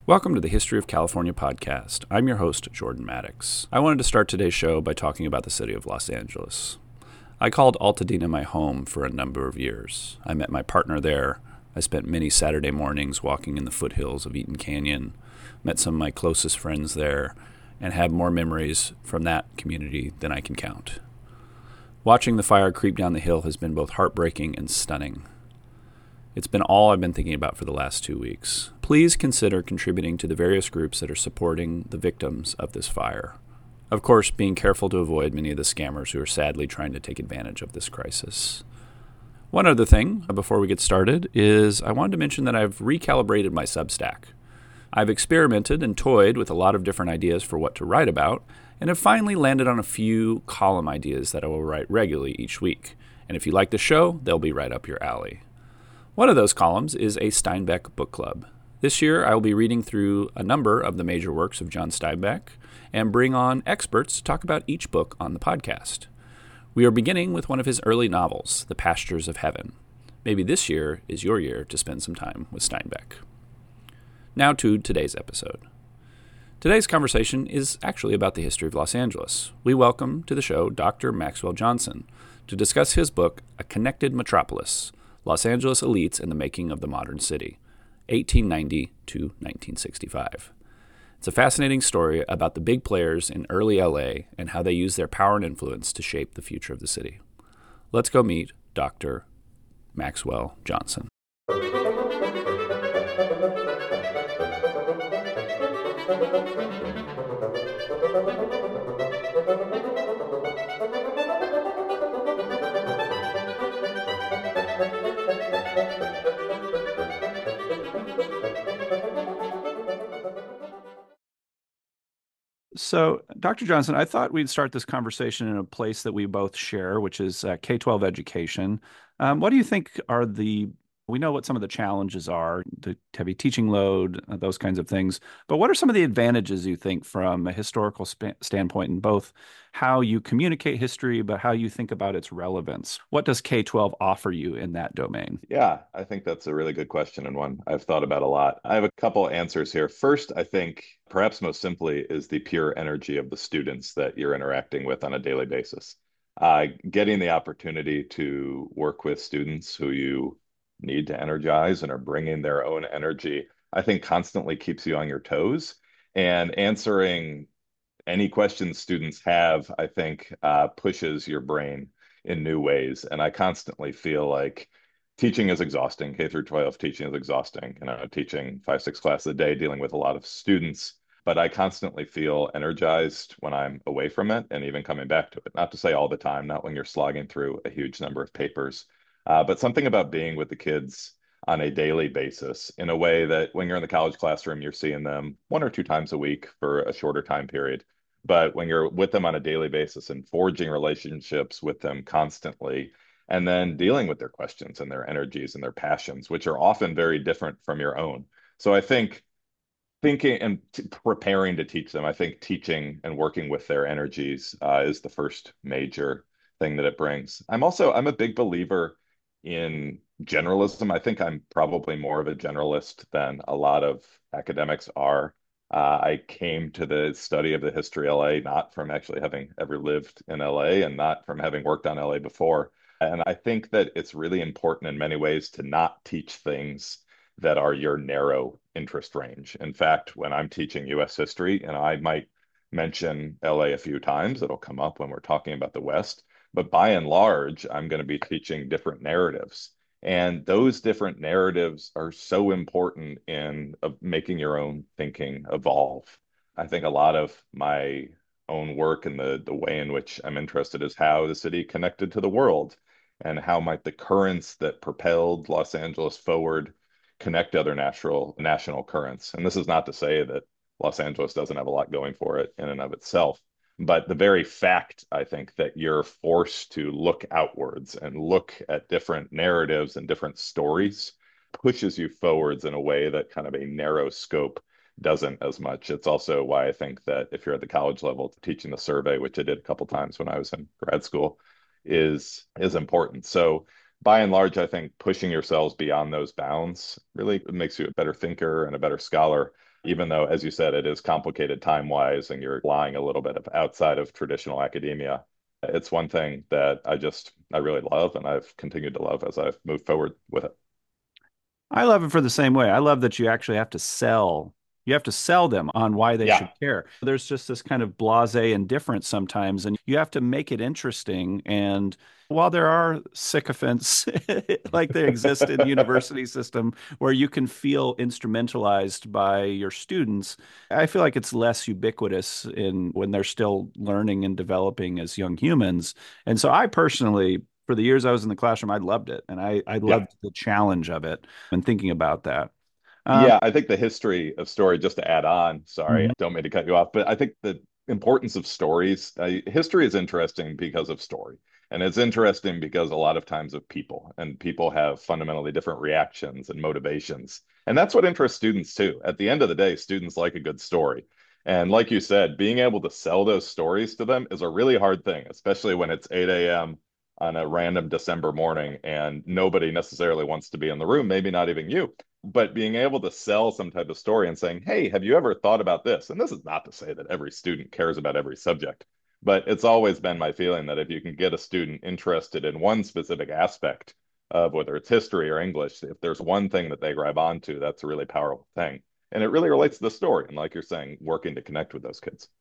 Welcome to the History of California podcast. I'm your host, Jordan Maddox. I wanted to start today's show by talking about the city of Los Angeles. I called Altadena my home for a number of years. I met my partner there. I spent many Saturday mornings walking in the foothills of Eaton Canyon, met some of my closest friends there, and have more memories from that community than I can count. Watching the fire creep down the hill has been both heartbreaking and stunning. It's been all I've been thinking about for the last 2 weeks. Please consider contributing to the various groups that are supporting the victims of this fire. Of course, being careful to avoid many of the scammers who are sadly trying to take advantage of this crisis. One other thing before we get started is I wanted to mention that I've recalibrated my Substack. I've experimented and toyed with a lot of different ideas for what to write about, and have finally landed on a few column ideas that I will write regularly each week. And if you like the show, they'll be right up your alley. One of those columns is a Steinbeck book club. This year, I will be reading through a number of the major works of John Steinbeck and bring on experts to talk about each book on the podcast. We are beginning with one of his early novels, The Pastures of Heaven. Maybe this year is your year to spend some time with Steinbeck. Now to today's episode. Today's conversation is actually about the history of Los Angeles. We welcome to the show Dr. Maxwell Johnson to discuss his book, A Connected Metropolis, Los Angeles Elites and the Making of the Modern City, 1890 to 1965. It's a fascinating story about the big players in early LA and how they use their power and influence to shape the future of the city. Let's go meet Dr. Maxwell Johnson. So, Dr. Johnson, I thought we'd start this conversation in a place that we both share, which is K-12 education. What do you think are we know what some of the challenges are, the heavy teaching load, those kinds of things, but what are some of the advantages you think from a historical standpoint in both how you communicate history, but how you think about its relevance? What does K-12 offer you in that domain? Yeah, I think that's a really good question and one I've thought about a lot. I have a couple answers here. First, I think perhaps most simply is the pure energy of the students that you're interacting with on a daily basis. Getting the opportunity to work with students who you need to energize and are bringing their own energy, I think constantly keeps you on your toes. And answering any questions students have, I think, pushes your brain in new ways. And I constantly feel like teaching is exhausting. K through 12 teaching is exhausting. Teaching 5, 6 classes a day, dealing with a lot of students. But I constantly feel energized when I'm away from it and even coming back to it. Not to say all the time, not when you're slogging through a huge number of papers, but something about being with the kids on a daily basis in a way that when you're in the college classroom, you're seeing them 1 or 2 times a week for a shorter time period. But when you're with them on a daily basis and forging relationships with them constantly, and then dealing with their questions and their energies and their passions, which are often very different from your own. So I think thinking and preparing to teach them, I think teaching and working with their energies is the first major thing that it brings. I'm a big believer in generalism. I think I'm probably more of a generalist than a lot of academics are. I came to the study of the history of LA not from actually having ever lived in LA and not from having worked on LA before. And I think that it's really important in many ways to not teach things that are your narrow interest range. In fact, when I'm teaching US history, and I might mention LA a few times, it'll come up when we're talking about the West, but by and large, I'm going to be teaching different narratives. And those different narratives are so important in making your own thinking evolve. I think a lot of my own work and the way in which I'm interested is how the city connected to the world and how might the currents that propelled Los Angeles forward connect to other national currents. And this is not to say that Los Angeles doesn't have a lot going for it in and of itself. But the very fact, I think, that you're forced to look outwards and look at different narratives and different stories pushes you forwards in a way that kind of a narrow scope doesn't as much. It's also why I think that if you're at the college level, teaching the survey, which I did a couple times when I was in grad school, is important. So by and large, I think pushing yourselves beyond those bounds really makes you a better thinker and a better scholar. even though, as you said, it is complicated time-wise and you're lying a little bit of outside of traditional academia. It's one thing that I really love and I've continued to love as I've moved forward with it. I love it for the same way. I love that you actually have to sell. You have to sell them on why they should Yeah. care. There's just this kind of blasé indifference sometimes, and you have to make it interesting. And while there are sycophants like they exist in the university system where you can feel instrumentalized by your students, I feel like it's less ubiquitous in when they're still learning and developing as young humans. And so I personally, for the years I was in the classroom, I loved it, and I Yeah. loved the challenge of it and thinking about that. Um, Yeah, I think the history of story, just to add on, sorry, mhm. don't mean to cut you off, but I think the importance of stories, history is interesting because of story. And it's interesting because a lot of times of people, and people have fundamentally different reactions and motivations. And that's what interests students too. At the end of the day, students like a good story. And like you said, being able to sell those stories to them is a really hard thing, especially when it's 8 a.m. on a random December morning and nobody necessarily wants to be in the room, maybe not even you, but being able to sell some type of story and saying, hey, have you ever thought about this? And this is not to say that every student cares about every subject, but it's always been my feeling that if you can get a student interested in one specific aspect of whether it's history or English, if there's one thing that they grab onto, that's a really powerful thing. And it really relates to the story. And like you're saying, working to connect with those kids.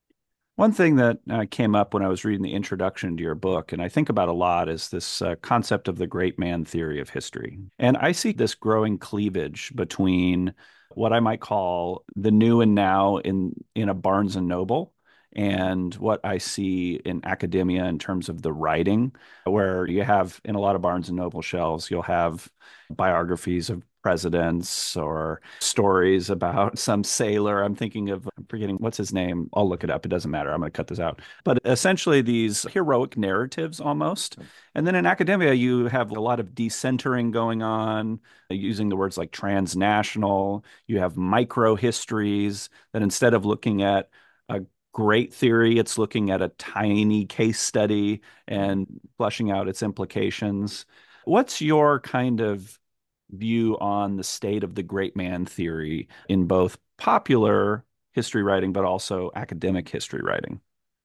One thing that came up when I was reading the introduction to your book, and I think about a lot, is this concept of the great man theory of history. And I see this growing cleavage between what I might call the new and now in a Barnes and Noble and what I see in academia in terms of the writing, where you have in a lot of Barnes and Noble shelves, you'll have biographies of presidents or stories about some sailor. I'm forgetting what's his name. I'll look it up. It doesn't matter. I'm going to cut this out. But essentially, these heroic narratives almost. And then in academia, you have a lot of decentering going on, using the words like transnational. You have micro histories that instead of looking at a great theory, it's looking at a tiny case study and fleshing out its implications. What's your kind of view on the state of the great man theory in both popular history writing, but also academic history writing?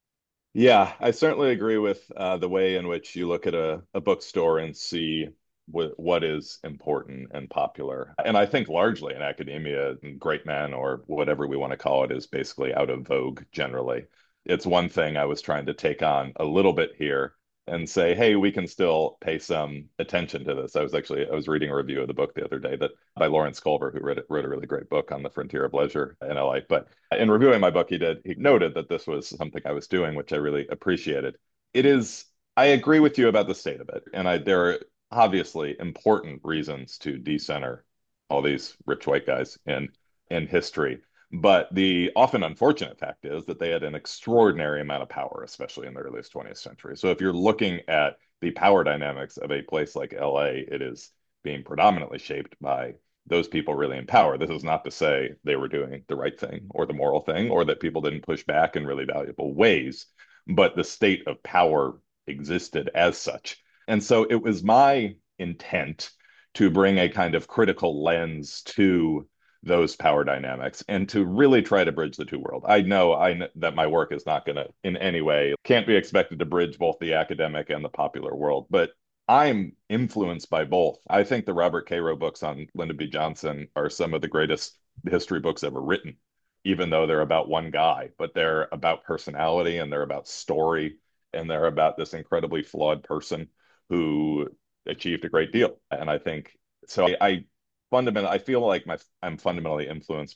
Yeah, I certainly agree with the way in which you look at a bookstore and see what is important and popular. And I think largely in academia, great men or whatever we want to call it is basically out of vogue generally. It's one thing I was trying to take on a little bit here and say, hey, we can still pay some attention to this. I was reading a review of the book the other day that by Lawrence Culver, who wrote a really great book on the frontier of leisure in LA. But in reviewing my book, he noted that this was something I was doing, which I really appreciated. It is, I agree with you about the state of it. And there are obviously important reasons to decenter all these rich white guys in history. But the often unfortunate fact is that they had an extraordinary amount of power, especially in the earliest 20th century. So if you're looking at the power dynamics of a place like LA, it is being predominantly shaped by those people really in power. This is not to say they were doing the right thing or the moral thing or that people didn't push back in really valuable ways, but the state of power existed as such. And so it was my intent to bring a kind of critical lens to those power dynamics and to really try to bridge the two worlds. I know that my work is not going to in any way can't be expected to bridge both the academic and the popular world, but I'm influenced by both. I think the Robert Caro books on Lyndon B. Johnson are some of the greatest history books ever written, even though they're about one guy, but they're about personality and they're about story and they're about this incredibly flawed person who achieved a great deal. And I think so. I fundamentally, I feel like I'm fundamentally influenced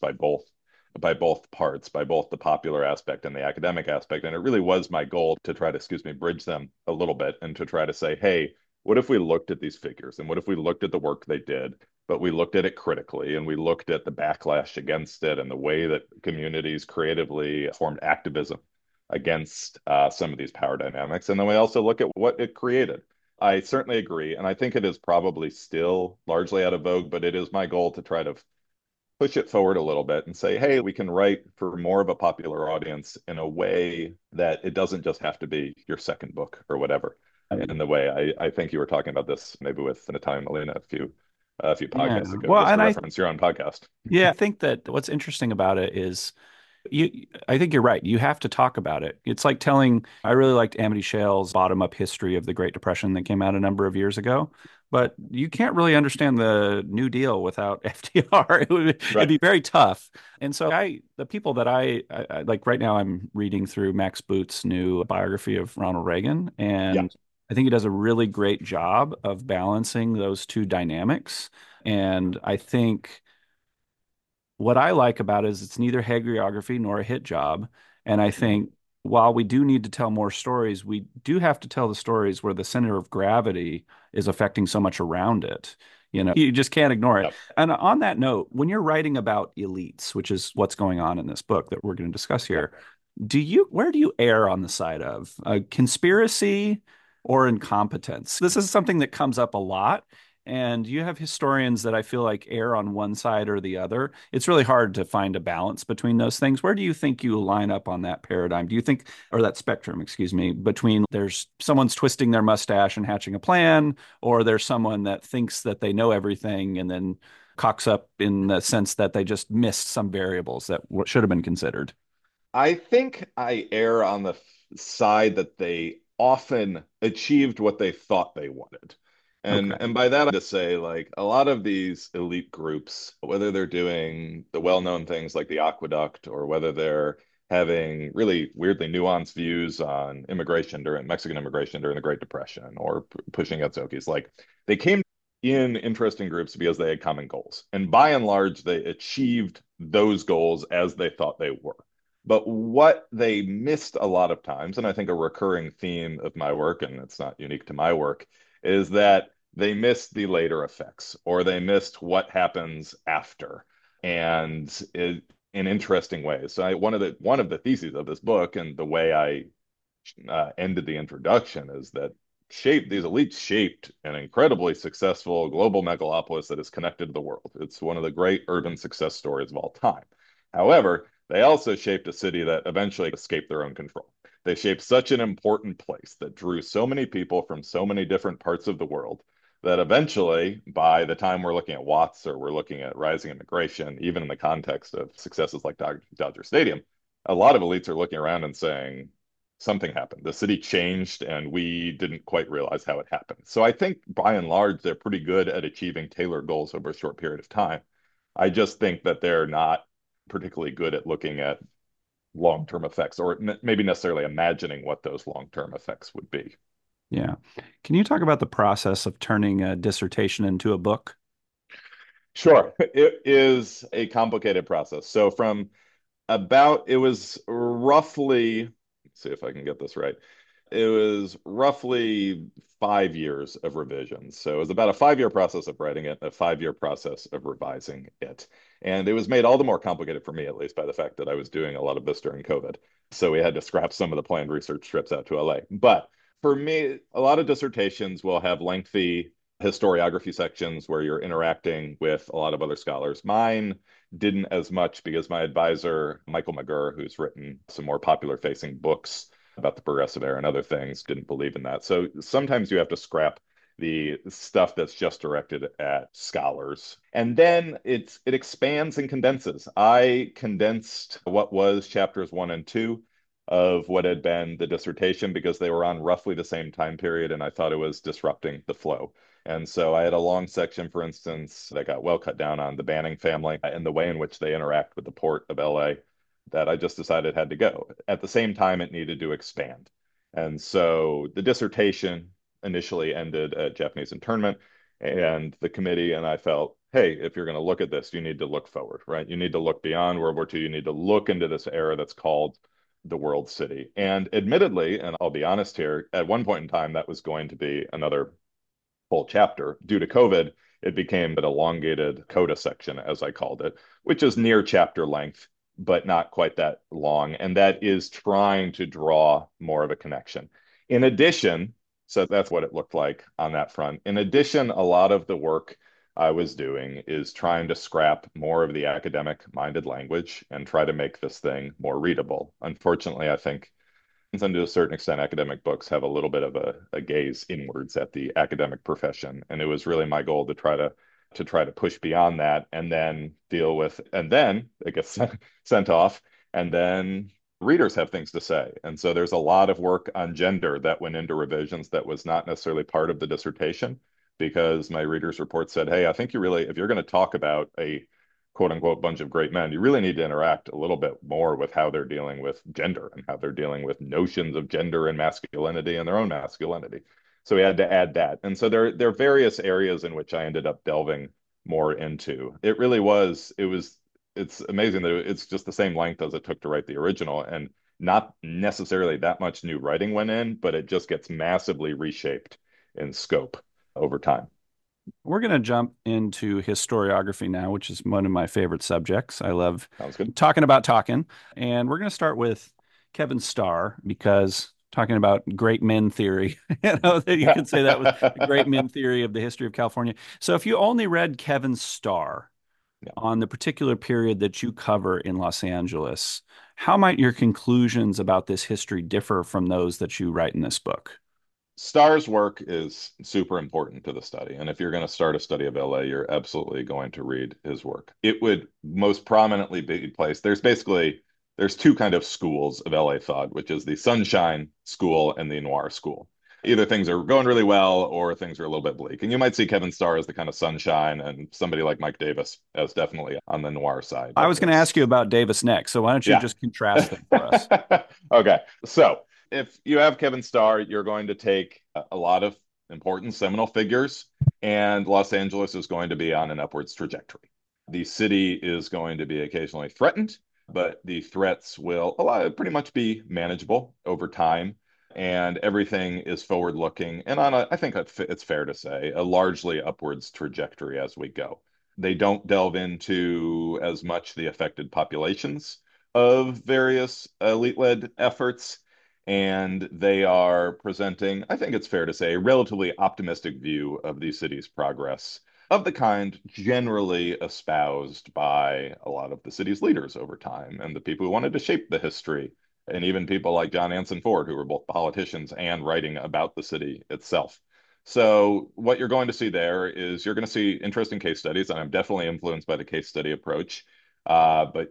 by both parts, by both the popular aspect and the academic aspect. And it really was my goal to try to, excuse me, bridge them a little bit and to try to say, hey, what if we looked at these figures and what if we looked at the work they did, but we looked at it critically and we looked at the backlash against it and the way that communities creatively formed activism against some of these power dynamics. And then we also look at what it created. I certainly agree. And I think it is probably still largely out of vogue, but it is my goal to try to push it forward a little bit and say, hey, we can write for more of a popular audience in a way that it doesn't just have to be your second book or whatever. In the way I think you were talking about this maybe with Natalia Molina a a few Yeah. podcasts ago, Well, just to and I reference your own podcast. yeah, I think that what's interesting about it is I think you're right. You have to talk about it. It's like telling, I really liked Amity Shale's bottom-up history of the Great Depression that came out a number of years ago. But you can't really understand the New Deal without FDR. It'd Right. be very tough. And so the people that I like right now, I'm reading through Max Boot's new biography of Ronald Reagan, Yeah. and I think he does a really great job of balancing those two dynamics. And I think what I like about it is it's neither hagiography nor a hit job. And I Mhm. think while we do need to tell more stories, we do have to tell the stories where the center of gravity is affecting so much around it. You just can't ignore it. Yep. And on that note, when you're writing about elites, which is what's going on in this book that we're going to discuss Yep. here, where do you err on the side of conspiracy or incompetence? This is something that comes up a lot. And you have historians that I feel like err on one side or the other. It's really hard to find a balance between those things. Where do you think you line up on that paradigm? Do you think, or that spectrum, excuse me, between there's someone's twisting their mustache and hatching a plan, or there's someone that thinks that they know everything and then cocks up in the sense that they just missed some variables that should have been considered? I think I err on the side that they often achieved what they thought they wanted. And Okay. and by that I just say like a lot of these elite groups, whether they're doing the well-known things like the Aqueduct or whether they're having really weirdly nuanced views on immigration during Mexican immigration during the Great Depression or pushing Otsukis, like they came in interesting groups because they had common goals. And by and large, they achieved those goals as they thought they were. But what they missed a lot of times, and I think a recurring theme of my work, and it's not unique to my work, is that they missed the later effects or they missed what happens after. And in interesting ways. So one of the theses of this book and the way I ended the introduction is that these elites shaped an incredibly successful global megalopolis that is connected to the world. It's one of the great urban success stories of all time. However, they also shaped a city that eventually escaped their own control. They shaped such an important place that drew so many people from so many different parts of the world that eventually, by the time we're looking at Watts or we're looking at rising immigration, even in the context of successes like Dodger Stadium, a lot of elites are looking around and saying, something happened. The city changed and we didn't quite realize how it happened. So I think by and large, they're pretty good at achieving tailored goals over a short period of time. I just think that they're not particularly good at looking at long-term effects or maybe necessarily imagining what those long-term effects would be. Yeah. Can you talk about the process of turning a dissertation into a book? Sure, it is a complicated process. So it was roughly, let's see if I can get this right. It was roughly 5 years of revisions. So it was about a 5 year process of writing it, a 5 year process of revising it. And it was made all the more complicated for me, at least by the fact that I was doing a lot of this during COVID. So we had to scrap some of the planned research trips out to LA. But for me, a lot of dissertations will have lengthy historiography sections where you're interacting with a lot of other scholars. Mine didn't as much because my advisor, Michael McGurr, who's written some more popular facing books about the progressive era and other things, didn't believe in that. So sometimes you have to scrap the stuff that's just directed at scholars. And then it expands and condenses. I condensed what was chapters 1 and 2 of what had been the dissertation because they were on roughly the same time period, and I thought it was disrupting the flow. And so I had a long section, for instance, that got well cut down on the Banning family and the way in which they interact with the port of LA that I just decided had to go. At the same time, it needed to expand. And so the dissertation initially ended at Japanese internment, and the committee and I felt, hey, if you're going to look at this, you need to look forward, right? You need to look beyond World War II. You need to look into this era that's called the World City. And admittedly, and I'll be honest here, at one point in time, that was going to be another whole chapter. Due to COVID, it became an elongated coda section, as I called it, which is near chapter length, but not quite that long. And that is trying to draw more of a connection. In addition, so that's what it looked like on that front. In addition, a lot of the work I was doing is trying to scrap more of the academic minded language and try to make this thing more readable. Unfortunately, I think and to a certain extent, academic books have a little bit of a gaze inwards at the academic profession. And it was really my goal to try to to try to push beyond that and then deal with, and then it gets sent off, and then readers have things to say. And so there's a lot of work on gender that went into revisions that was not necessarily part of the dissertation because my readers report said, hey, I think you really, if you're going to talk about a quote unquote bunch of great men, you really need to interact a little bit more with how they're dealing with gender and how they're dealing with notions of gender and masculinity and their own masculinity. So we had to add that. And so there are various areas in which I ended up delving more into. It really was, it's amazing that it's just the same length as it took to write the original. And not necessarily that much new writing went in, but it just gets massively reshaped in scope over time. We're going to jump into historiography now, which is one of my favorite subjects. I love Sounds good. talking about talking. And we're going to start with Kevin Starr because talking about great men theory, that you could say that was the great men theory of the history of California. So if you only read Kevin Starr Yeah. on the particular period that you cover in Los Angeles, how might your conclusions about this history differ from those that you write in this book? Starr's work is super important to the study. And if you're going to start a study of LA, you're absolutely going to read his work. It would most prominently be placed. There's two kind of schools of LA thought, which is the sunshine school and the noir school. Either things are going really well or things are a little bit bleak. And you might see Kevin Starr as the kind of sunshine and somebody like Mike Davis as definitely on the noir side I of was going to this. ask you about Davis next. So why don't you Yeah. just contrast them for us? Okay. So if you have Kevin Starr, you're going to take a lot of important seminal figures, and Los Angeles is going to be on an upwards trajectory. The city is going to be occasionally threatened, but the threats will pretty much be manageable over time. And everything is forward looking and on I think it's fair to say, a largely upwards trajectory as we go. They don't delve into as much the affected populations of various elite-led efforts, and they are presenting, I think it's fair to say, a relatively optimistic view of the city's progress, of the kind generally espoused by a lot of the city's leaders over time and the people who wanted to shape the history, and even people like John Anson Ford, who were both politicians and writing about the city itself. So what you're going to see there is you're going to see interesting case studies, and I'm definitely influenced by the case study approach. But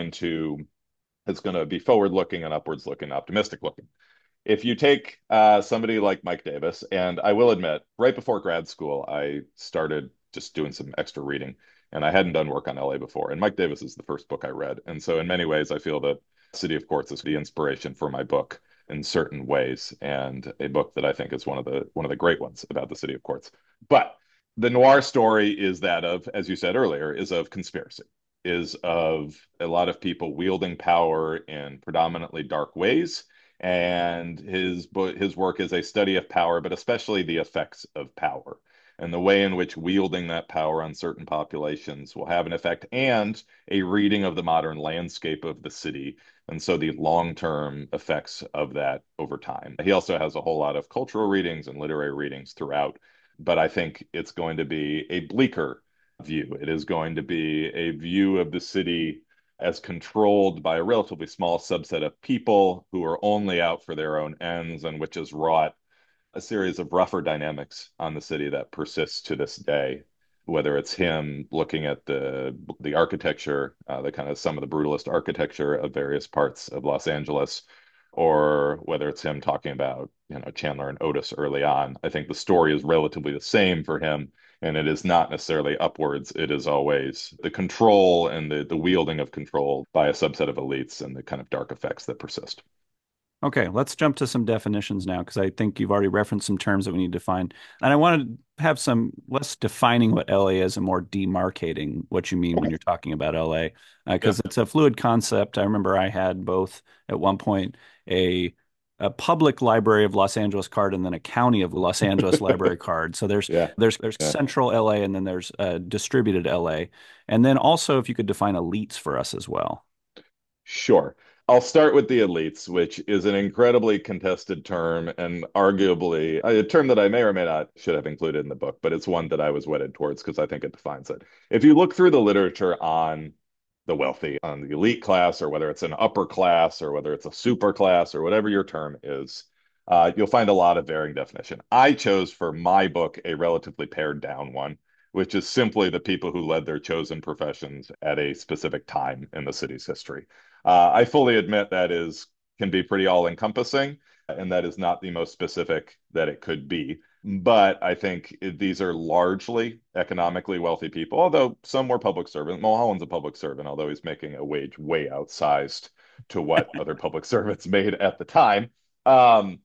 it's going to be forward looking and upwards looking, optimistic looking. If you take somebody like Mike Davis, and I will admit, right before grad school, I started just doing some extra reading, and I hadn't done work on LA before. And Mike Davis is the first book I read, and so in many ways, I feel that City of Quartz is the inspiration for my book in certain ways, and a book that I think is one of the great ones about the City of Quartz. But the noir story is that of, as you said earlier, is of conspiracy, is of a lot of people wielding power in predominantly dark ways. And his work is a study of power, but especially the effects of power and the way in which wielding that power on certain populations will have an effect, and a reading of the modern landscape of the city. And so the long-term effects of that over time. He also has a whole lot of cultural readings and literary readings throughout, but I think it's going to be a bleaker view. It is going to be a view of the city as controlled by a relatively small subset of people who are only out for their own ends, and which has wrought a series of rougher dynamics on the city that persists to this day. Whether it's him looking at the architecture, the kind of some of the brutalist architecture of various parts of Los Angeles, or whether it's him talking about Chandler and Otis early on. I think the story is relatively the same for him, and it is not necessarily upwards. It is always the control and the wielding of control by a subset of elites and the kind of dark effects that persist. Okay, let's jump to some definitions now because I think you've already referenced some terms that we need to define. And I want to have some less defining what LA is and more demarcating what you mean when Okay. you're talking about LA Yeah. because it's a fluid concept. I remember I had both at one point a a public library of Los Angeles card and then a county of Los Angeles library card. So there's Yeah. there's Yeah. central LA and then there's distributed LA. And then also if you could define elites for us as well. Sure. I'll start with the elites, which is an incredibly contested term and arguably a term that I may or may not should have included in the book, but it's one that I was wedded towards because I think it defines it. If you look through the literature on the wealthy, on the elite class, or whether it's an upper class, or whether it's a super class, or whatever your term is, you'll find a lot of varying definition. I chose for my book a relatively pared down one, which is simply the people who led their chosen professions at a specific time in the city's history. I fully admit that is can be pretty all-encompassing, and that is not the most specific that it could be. But I think these are largely economically wealthy people, although some were public servants. Mulholland's a public servant, although he's making a wage way outsized to what other public servants made at the time. Um,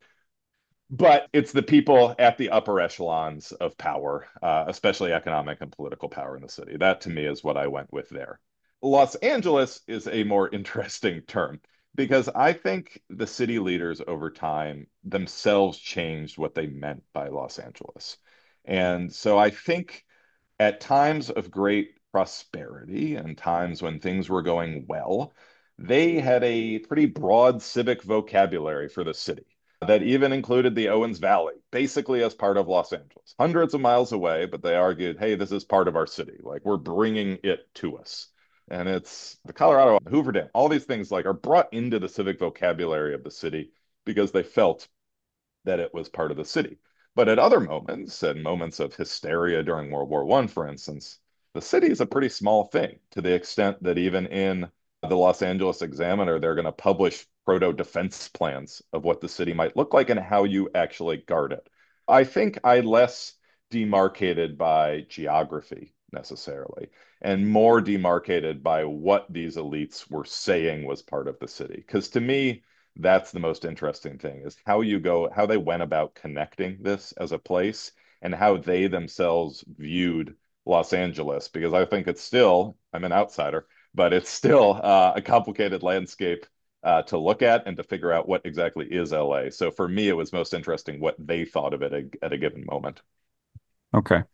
but it's the people at the upper echelons of power, especially economic and political power in the city. That to me is what I went with there. Los Angeles is a more interesting term because I think the city leaders over time themselves changed what they meant by Los Angeles. And so I think at times of great prosperity and times when things were going well, they had a pretty broad civic vocabulary for the city that even included the Owens Valley, basically as part of Los Angeles, hundreds of miles away, but they argued, hey, this is part of our city. Like we're bringing it to us. And it's the Colorado Hoover Dam, all these things like are brought into the civic vocabulary of the city because they felt that it was part of the city. But at other moments, at moments of hysteria during World War I, for instance, the city is a pretty small thing to the extent that even in the Los Angeles Examiner, they're going to publish proto defense plans of what the city might look like and how you actually guard it. I think I less demarcated by geography necessarily and more demarcated by what these elites were saying was part of the city. Because to me, that's the most interesting thing is how they went about connecting this as a place and how they themselves viewed Los Angeles, because I think it's still, I'm an outsider, but it's still a complicated landscape to look at and to figure out what exactly is LA. So for me, it was most interesting what they thought of it at a given moment. Okay.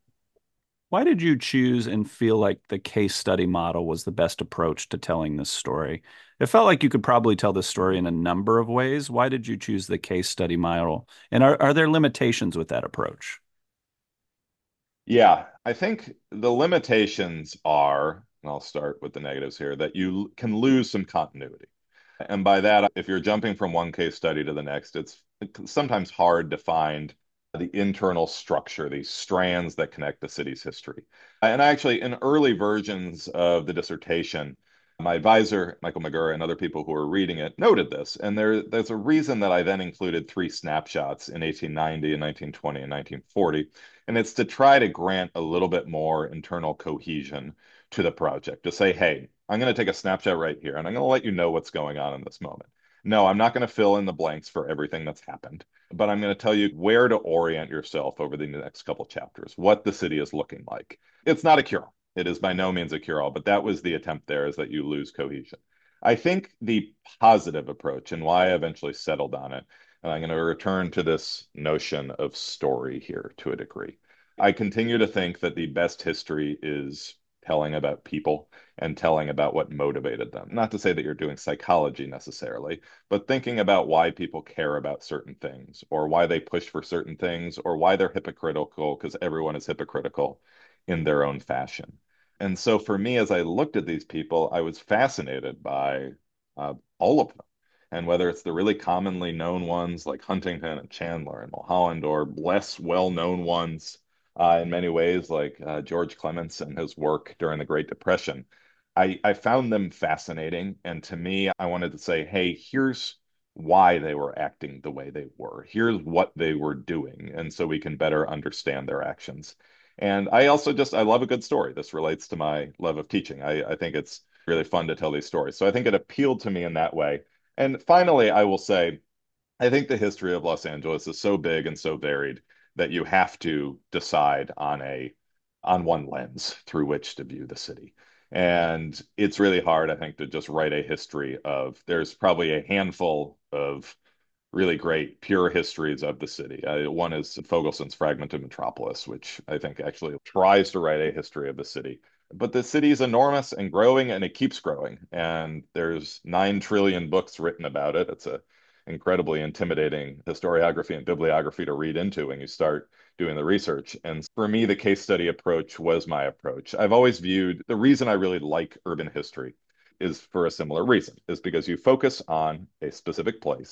Why did you choose and feel like the case study model was the best approach to telling this story? It felt like you could probably tell this story in a number of ways. Why did you choose the case study model? And are there limitations with that approach? Yeah, I think the limitations are, and I'll start with the negatives here, that you can lose some continuity. And by that, if you're jumping from one case study to the next, it's sometimes hard to find the internal structure, these strands that connect the city's history. And actually, in early versions of the dissertation, my advisor, Michael McGurr, and other people who were reading it noted this. And there's a reason that I then included three snapshots in 1890 and 1920 and 1940. And it's to try to grant a little bit more internal cohesion to the project, to say, hey, I'm going to take a snapshot right here and I'm going to let you know what's going on in this moment. No, I'm not going to fill in the blanks for everything that's happened, but I'm going to tell you where to orient yourself over the next couple chapters, what the city is looking like. It's not a cure. It is by no means a cure all, but that was the attempt there is that you lose cohesion. I think the positive approach and why I eventually settled on it, and I'm going to return to this notion of story here to a degree. I continue to think that the best history is telling about people and telling about what motivated them. Not to say that you're doing psychology necessarily, but thinking about why people care about certain things or why they push for certain things or why they're hypocritical because everyone is hypocritical in their own fashion. And so for me, as I looked at these people, I was fascinated by all of them. And whether it's the really commonly known ones like Huntington and Chandler and Mulholland, or less well-known ones in many ways, like George Clements and his work during the Great Depression. I found them fascinating. And to me, I wanted to say, hey, here's why they were acting the way they were. Here's what they were doing. And so we can better understand their actions. And I also I love a good story. This relates to my love of teaching. I think it's really fun to tell these stories. So I think it appealed to me in that way. And finally, I will say, I think the history of Los Angeles is so big and so varied that you have to decide on one lens through which to view the city. And it's really hard, I think, to just write a history of, there's probably a handful of really great pure histories of the city. One is Fogelson's Fragment of Metropolis, which I think actually tries to write a history of the city. But the city is enormous and growing, and it keeps growing. And there's 9 trillion books written about it. It's a incredibly intimidating historiography and bibliography to read into when you start doing the research. And for me, the case study approach was my approach. I've always viewed the reason I really like urban history is for a similar reason, is because you focus on a specific place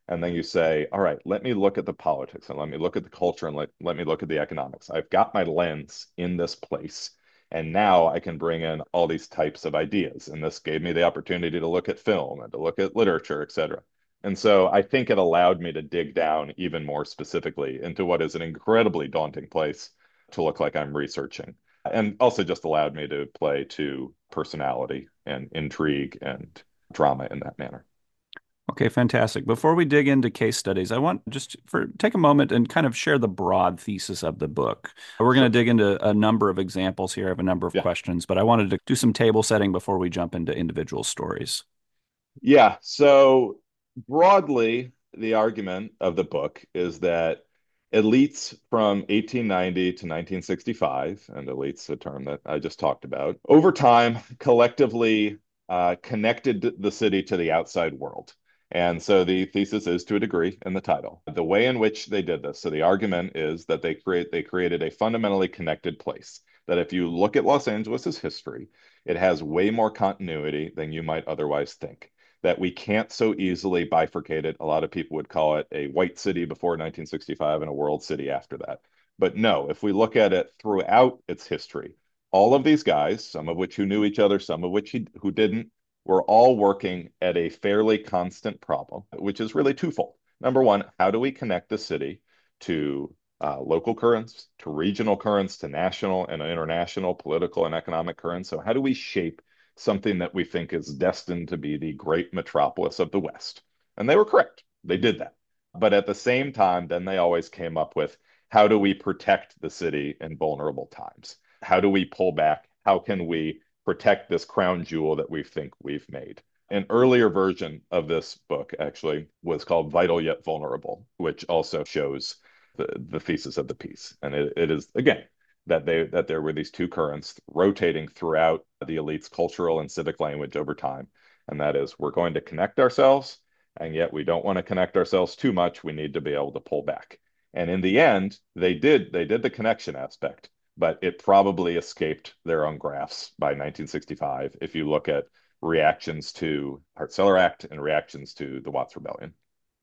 And then you say, all right, let me look at the politics and let me look at the culture and let me look at the economics. I've got my lens in this place. And now I can bring in all these types of ideas. And this gave me the opportunity to look at film and to look at literature, et cetera. And so I think it allowed me to dig down even more specifically into what is an incredibly daunting place to look like I'm researching. And also just allowed me to play to personality and intrigue and drama in that manner. Okay, fantastic. Before we dig into case studies, I want just for take a moment and kind of share the broad thesis of the book. We're going Sure. to dig into a number of examples here. I have a number of Yeah. questions, but I wanted to do some table setting before we jump into individual stories. Yeah. So broadly, the argument of the book is that elites from 1890 to 1965, and elites, a term that I just talked about, over time collectively connected the city to the outside world. And so the thesis is to a degree in the title. The way in which they did this, so the argument is that they created a fundamentally connected place. That if you look at Los Angeles's history, it has way more continuity than you might otherwise think, that we can't so easily bifurcate it. A lot of people would call it a white city before 1965 and a world city after that. But no, if we look at it throughout its history, all of these guys, some of which who knew each other, some of which who didn't, were all working at a fairly constant problem, which is really twofold. Number one, how do we connect the city to local currents, to regional currents, to national and international political and economic currents? So, how do we shape something that we think is destined to be the great metropolis of the West? And they were correct. They did that. But at the same time, then they always came up with, how do we protect the city in vulnerable times? How do we pull back? How can we protect this crown jewel that we think we've made? An earlier version of this book actually was called Vital Yet Vulnerable, which also shows the thesis of the piece. And it is, again, that there were these two currents rotating throughout the elite's cultural and civic language over time. And that is, we're going to connect ourselves, and yet we don't want to connect ourselves too much. We need to be able to pull back. And in the end, they did the connection aspect, but it probably escaped their own graphs by 1965 if you look at reactions to Hart-Celler Act and reactions to the Watts Rebellion.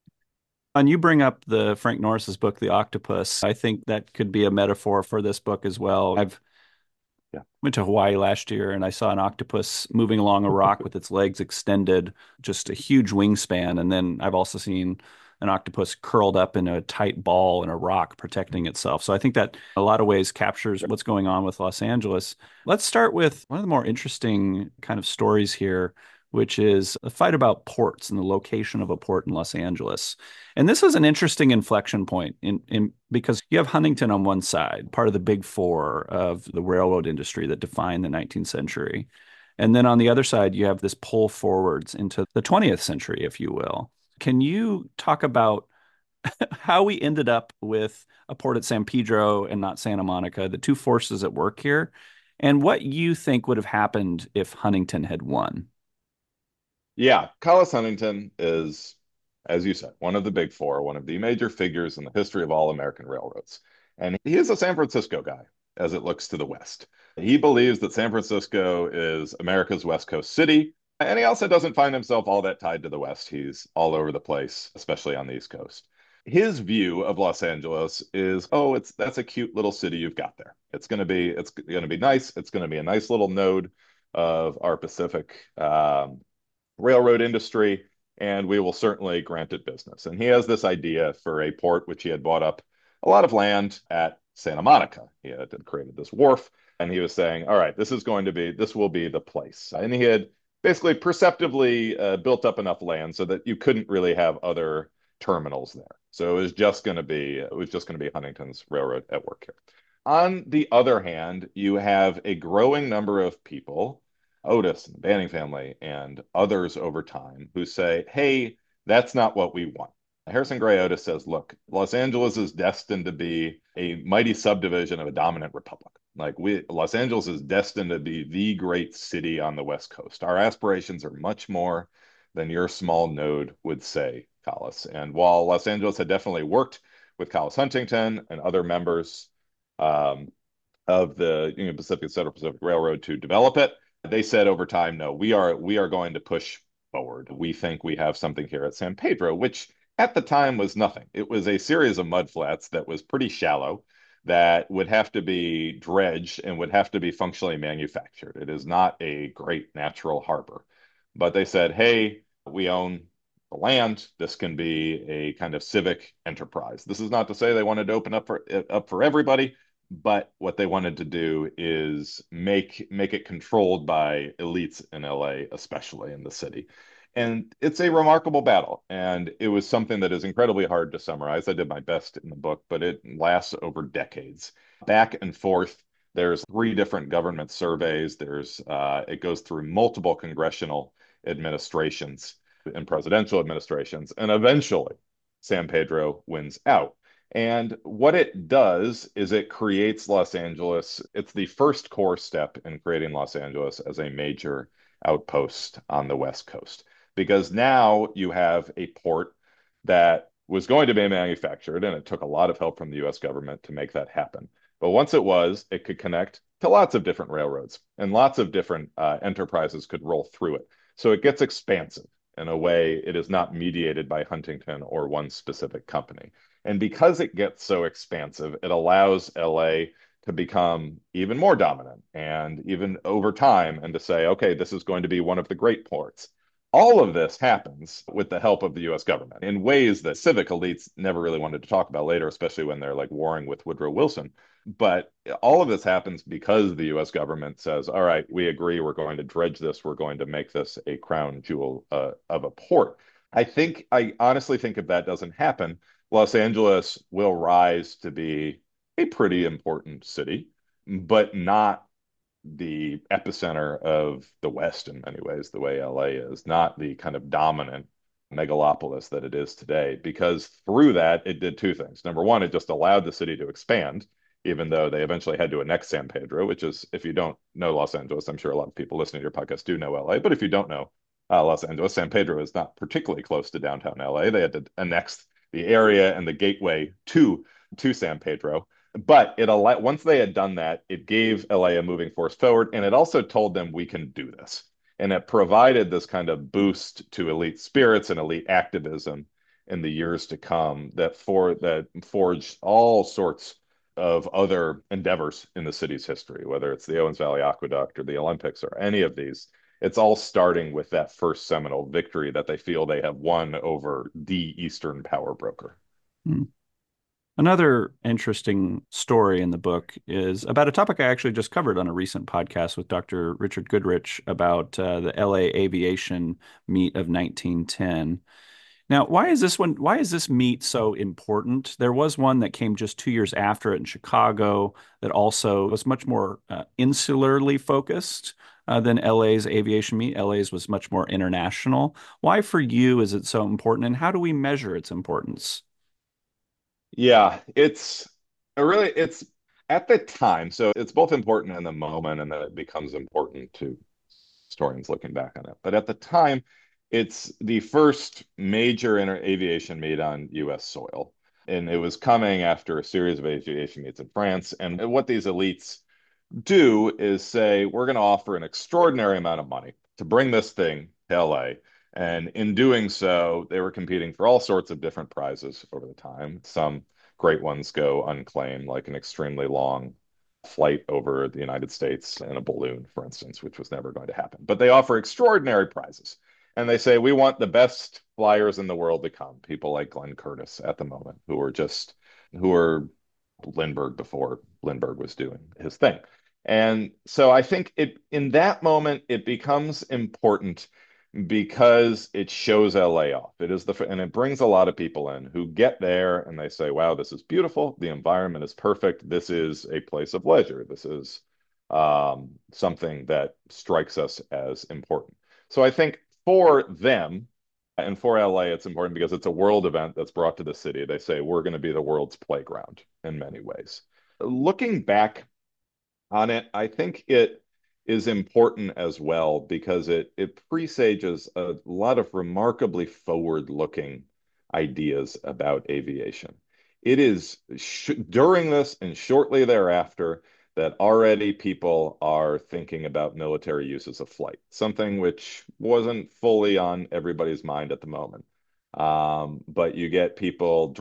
And you bring up the Frank Norris's book, The Octopus. I think that could be a metaphor for this book as well. I've Yeah. went to Hawaii last year and I saw an octopus moving along a rock with its legs extended, just a huge wingspan. And then I've also seen an octopus curled up in a tight ball in a rock protecting itself. So I think that in a lot of ways captures what's going on with Los Angeles. Let's start with one of the more interesting kind of stories here, which is a fight about ports and the location of a port in Los Angeles. And this is an interesting inflection point in because you have Huntington on one side, part of the big four of the railroad industry that defined the 19th century. And then on the other side, you have this pull forwards into the 20th century, if you will. Can you talk about how we ended up with a port at San Pedro and not Santa Monica, the two forces at work here, and what you think would have happened if Huntington had won? Yeah, Collis Huntington is, as you said, one of the big four, one of the major figures in the history of all American railroads. And he is a San Francisco guy as it looks to the West. He believes that San Francisco is America's West Coast city. And he also doesn't find himself all that tied to the West. He's all over the place, especially on the East Coast. His view of Los Angeles is, oh, that's a cute little city you've got there. It's going to be nice. It's going to be a nice little node of our Pacific railroad industry, and we will certainly grant it business. And he has this idea for a port, which he had bought up a lot of land at Santa Monica. He had created this wharf, and he was saying, all right, this will be the place. And he had basically perceptively built up enough land so that you couldn't really have other terminals there. So it was just going to be Huntington's railroad at work here. On the other hand, you have a growing number of people, Otis and the Banning family and others over time, who say, hey, that's not what we want. Harrison Gray Otis says, look, Los Angeles is destined to be a mighty subdivision of a dominant republic. Los Angeles is destined to be the great city on the West Coast. Our aspirations are much more than your small node would say, Collis. And while Los Angeles had definitely worked with Collis Huntington and other members of the Union Pacific Central Pacific Railroad to develop it, they said over time, no, we are going to push forward. We think we have something here at San Pedro, which at the time was nothing. It was a series of mudflats that was pretty shallow that would have to be dredged and would have to be functionally manufactured. It is not a great natural harbor. But they said, hey, we own the land. This can be a kind of civic enterprise. This is not to say they wanted to open up for everybody, but what they wanted to do is make it controlled by elites in LA, especially in the city. And it's a remarkable battle. And it was something that is incredibly hard to summarize. I did my best in the book, but it lasts over decades. Back and forth, there's three different government surveys. It goes through multiple congressional administrations and presidential administrations. And eventually, San Pedro wins out. And what it does is it creates Los Angeles. It's the first core step in creating Los Angeles as a major outpost on the West Coast because now you have a port that was going to be manufactured, and it took a lot of help from the US government to make that happen. But once it could connect to lots of different railroads and lots of different enterprises could roll through it. So it gets expansive in a way it is not mediated by Huntington or one specific company. And because it gets so expansive, it allows LA to become even more dominant and even over time and to say, okay, this is going to be one of the great ports. All of this happens with the help of the US government in ways that civic elites never really wanted to talk about later, especially when they're like warring with Woodrow Wilson. But all of this happens because the US government says, all right, we agree, we're going to dredge this, we're going to make this a crown jewel of a port. I honestly think if that doesn't happen, Los Angeles will rise to be a pretty important city, but not the epicenter of the West in many ways, the way LA is, not the kind of dominant megalopolis that it is today. Because through that, it did two things. Number one, it just allowed the city to expand, even though they eventually had to annex San Pedro, which is, if you don't know Los Angeles, I'm sure a lot of people listening to your podcast do know LA, but if you don't know Los Angeles, San Pedro is not particularly close to downtown LA. They had to annex the area and the gateway to San Pedro. But once they had done that, it gave LA a moving force forward, and it also told them we can do this. And it provided this kind of boost to elite spirits and elite activism in the years to come that forged all sorts of other endeavors in the city's history, whether it's the Owens Valley Aqueduct or the Olympics or any of these. It's all starting with that first seminal victory that they feel they have won over the Eastern power broker. Hmm. Another interesting story in the book is about a topic I actually just covered on a recent podcast with Dr. Richard Goodrich about the LA aviation meet of 1910. Now, why is this meet so important? There was one that came just 2 years after it in Chicago that also was much more insularly focused than LA's aviation meet. LA's was much more international. Why for you is it so important, and how do we measure its importance? Yeah, it's at the time. So it's both important in the moment and then it becomes important to historians looking back on it. But at the time, it's the first major aviation meet on US soil. And it was coming after a series of aviation meets in France. And what these elites do is say, we're going to offer an extraordinary amount of money to bring this thing to LA. And in doing so, they were competing for all sorts of different prizes over the time. Some great ones go unclaimed, like an extremely long flight over the United States in a balloon, for instance, which was never going to happen. But they offer extraordinary prizes. And they say, we want the best flyers in the world to come, people like Glenn Curtis at the moment, who are Lindbergh before Lindbergh was doing his thing. And so I think in that moment it becomes important because it shows LA off. And it brings a lot of people in who get there and they say, wow, this is beautiful. The environment is perfect. This is a place of leisure. This is something that strikes us as important. So I think for them and for LA, it's important because it's a world event that's brought to the city. They say we're going to be the world's playground in many ways. Looking back on it, I think it is important as well because it presages a lot of remarkably forward-looking ideas about aviation. It is during this and shortly thereafter that already people are thinking about military uses of flight, something which wasn't fully on everybody's mind at the moment. But you get people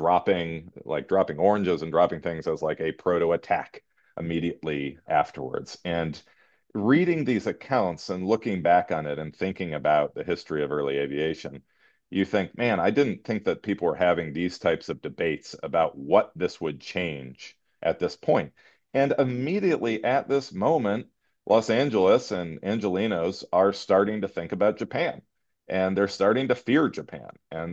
dropping oranges and dropping things as like a proto attack immediately afterwards. And reading these accounts and looking back on it and thinking about the history of early aviation, you think, man, I didn't think that people were having these types of debates about what this would change at this point. And immediately at this moment, Los Angeles and Angelenos are starting to think about Japan, and they're starting to fear Japan.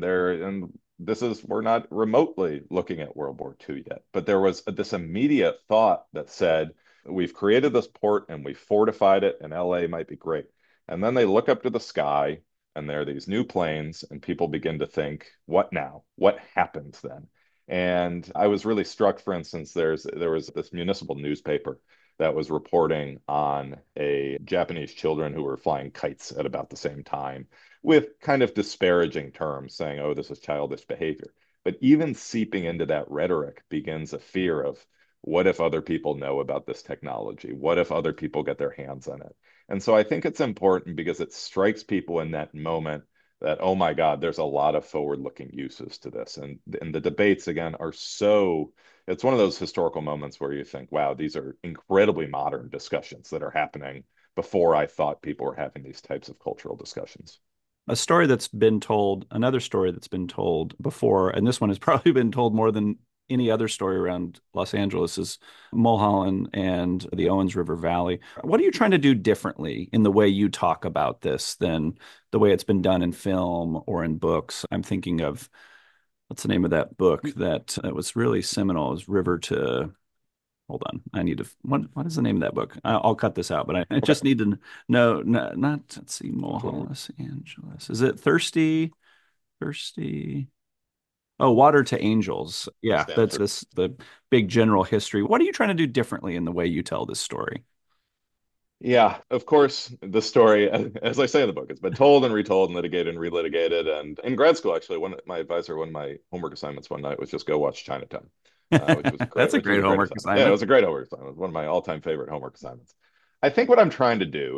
And this is, we're not remotely looking at World War II yet, but there was this immediate thought that said, we've created this port and we fortified it, and LA might be great. And then they look up to the sky and there are these new planes, and people begin to think, what now? What happens then? And I was really struck, for instance, there was this municipal newspaper that was reporting on a Japanese children who were flying kites at about the same time with kind of disparaging terms saying, oh, this is childish behavior. But even seeping into that rhetoric begins a fear of, what if other people know about this technology? What if other people get their hands on it? And so I think it's important because it strikes people in that moment that, oh my God, there's a lot of forward-looking uses to this. And the debates, again, are so, it's one of those historical moments where you think, wow, these are incredibly modern discussions that are happening before I thought people were having these types of cultural discussions. A story that's been told, another story that's been told before, and this one has probably been told more than any other story around Los Angeles, is Mulholland and the Owens River Valley. What are you trying to do differently in the way you talk about this than the way it's been done in film or in books? I'm thinking of, what's the name of that book that was really seminal? It was River to, hold on. I need to, what is the name of that book? I'll cut this out, but I Okay. just need to know, not, let's see, Mulholland, Los Angeles. Is it Thirsty? Thirsty? Oh, Water to Angels. Yeah, that's Stanford. the big general history. What are you trying to do differently in the way you tell this story? Yeah, of course, the story, as I say in the book, it's been told and retold and litigated and relitigated. And in grad school, actually, one of my homework assignments one night was just go watch Chinatown, That's a which was great a great homework assignment. Yeah, it assignment. was a great homework assignment. One of my all-time favorite homework assignments. I think what I'm trying to do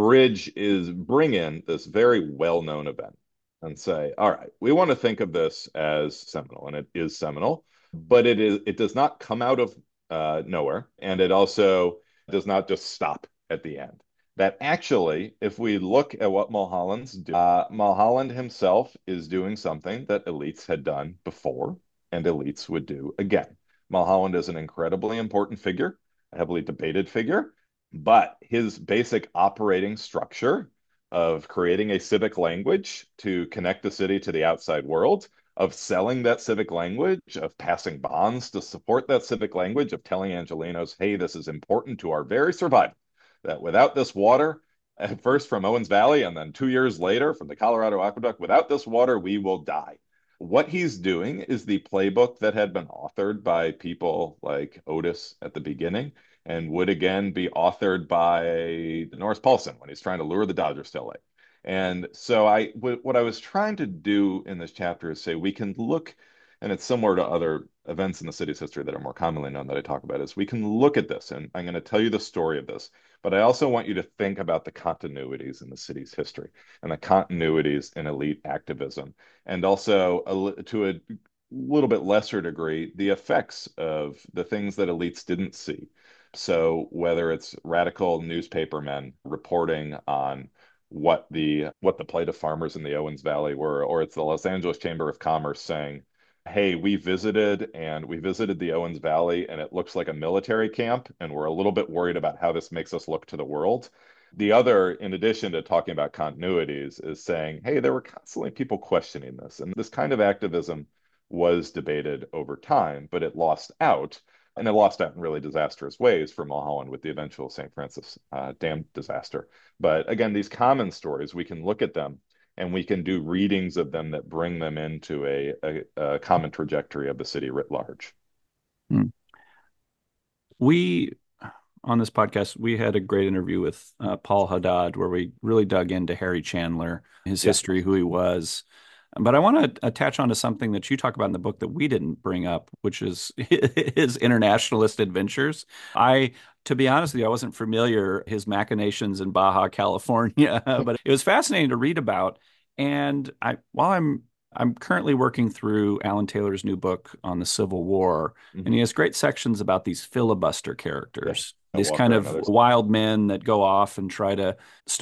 is bring in this very well-known event and say, all right, we want to think of this as seminal, and it is seminal, but it does not come out of nowhere, and it also does not just stop at the end. That actually, if we look at what Mulholland's do, Mulholland himself is doing something that elites had done before and elites would do again. Mulholland is an incredibly important figure, a heavily debated figure, but his basic operating structure of creating a civic language to connect the city to the outside world, of selling that civic language, of passing bonds to support that civic language, of telling Angelenos, hey, this is important to our very survival, that without this water, at first from Owens Valley and then 2 years later from the Colorado Aqueduct, without this water, we will die. What he's doing is the playbook that had been authored by people like Otis at the beginning and would again be authored by Norris Paulson when he's trying to lure the Dodgers to LA. And so what I was trying to do in this chapter is say we can look, and it's similar to other events in the city's history that are more commonly known that I talk about, is we can look at this, and I'm going to tell you the story of this, but I also want you to think about the continuities in the city's history and the continuities in elite activism, and also to a little bit lesser degree, the effects of the things that elites didn't see. So whether it's radical newspapermen reporting on what the plight of farmers in the Owens Valley were, or it's the Los Angeles Chamber of Commerce saying, hey, we visited the Owens Valley and it looks like a military camp, and we're a little bit worried about how this makes us look to the world. The other, in addition to talking about continuities, is saying, hey, there were constantly people questioning this. And this kind of activism was debated over time, but it lost out. And it lost out in really disastrous ways for Mulholland with the eventual St. Francis Dam disaster. But again, these common stories, we can look at them and we can do readings of them that bring them into a common trajectory of the city writ large. Hmm. We, on this podcast, we had a great interview with Paul Haddad where we really dug into Harry Chandler, his Yeah. history, who he was. But I want to attach on to something that you talk about in the book that we didn't bring up, which is his internationalist adventures. To be honest with you, I wasn't familiar his machinations in Baja California, but it was fascinating to read about. And while I'm I'm currently working through Alan Taylor's new book on the Civil War, and he Hmm. has great sections about these filibuster Yeah. characters, these kind Walker and of others. wild men that go off and try to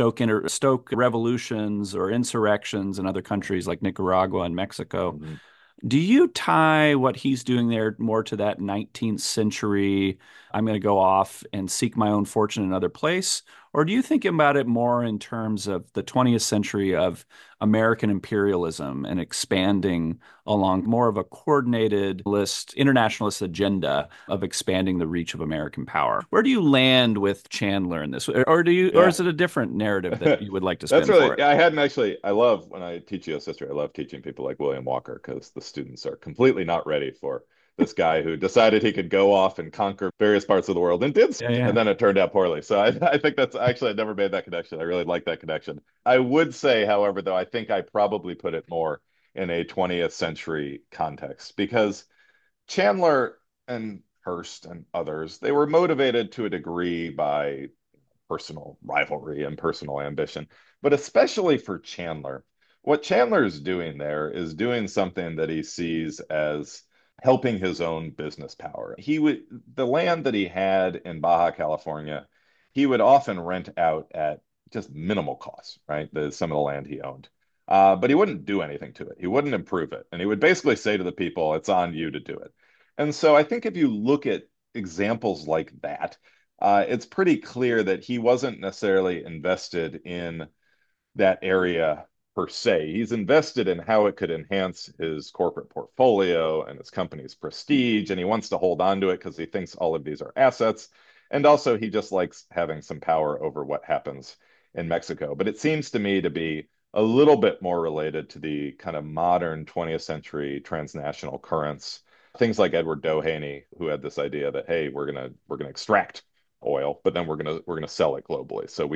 stoke revolutions or insurrections in other countries like Nicaragua and Mexico. Hmm. Do you tie what he's doing there more to that 19th century, I'm going to go off and seek my own fortune in another place? Or do you think about it more in terms of the 20th century of American imperialism and expanding along more of a coordinated list, internationalist agenda of expanding the reach of American power? Where do you land with Chandler in this? Or Yeah. is it a different narrative that you would like to That's spin for really, it? yeah, I hadn't actually, I love when I teach US history, I love teaching people like William Walker because the students are completely not ready for this guy who decided he could go off and conquer various parts of the world and did so, Yeah, and yeah. then it turned out poorly. So I think that's actually, I never made that connection. I really like that connection. I would say, however, though, I think I probably put it more in a 20th century context because Chandler and Hearst and others, they were motivated to a degree by personal rivalry and personal ambition. But especially for Chandler, what Chandler is doing there is doing something that he sees as helping his own business power. He would the land that he had in Baja California, he would often rent out at just minimal costs, right? Some of the land he owned. But he wouldn't do anything to it. He wouldn't improve it. And he would basically say to the people, it's on you to do it. And so I think if you look at examples like that, it's pretty clear that he wasn't necessarily invested in that area per se. He's invested in how it could enhance his corporate portfolio and his company's prestige, and he wants to hold on to it because he thinks all of these are assets. And also, he just likes having some power over what happens in Mexico. But it seems to me to be a little bit more related to the kind of modern 20th century transnational currents. Things like Edward Doheny, who had this idea that, hey, we're gonna extract oil, but then we're gonna sell it globally. So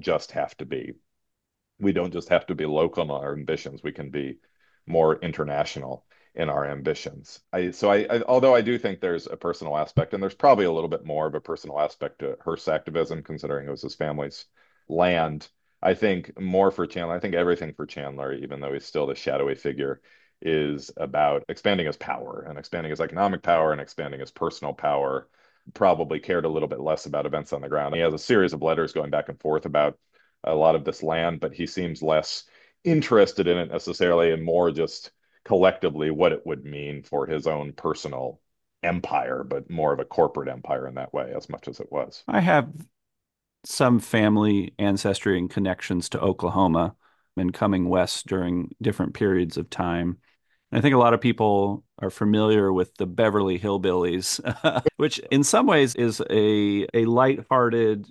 we don't just have to be local in our ambitions. We can be more international in our ambitions. Although I do think there's a personal aspect, and there's probably a little bit more of a personal aspect to Hearst's activism, considering it was his family's land. I think more for Chandler. I think everything for Chandler, even though he's still the shadowy figure, is about expanding his power and expanding his economic power and expanding his personal power. Probably cared a little bit less about events on the ground. He has a series of letters going back and forth about a lot of this land, but he seems less interested in it necessarily and more just collectively what it would mean for his own personal empire, but more of a corporate empire in that way, as much as it was. I have some family ancestry and connections to Oklahoma and coming west during different periods of time. And I think a lot of people are familiar with the Beverly Hillbillies, which in some ways is a lighthearted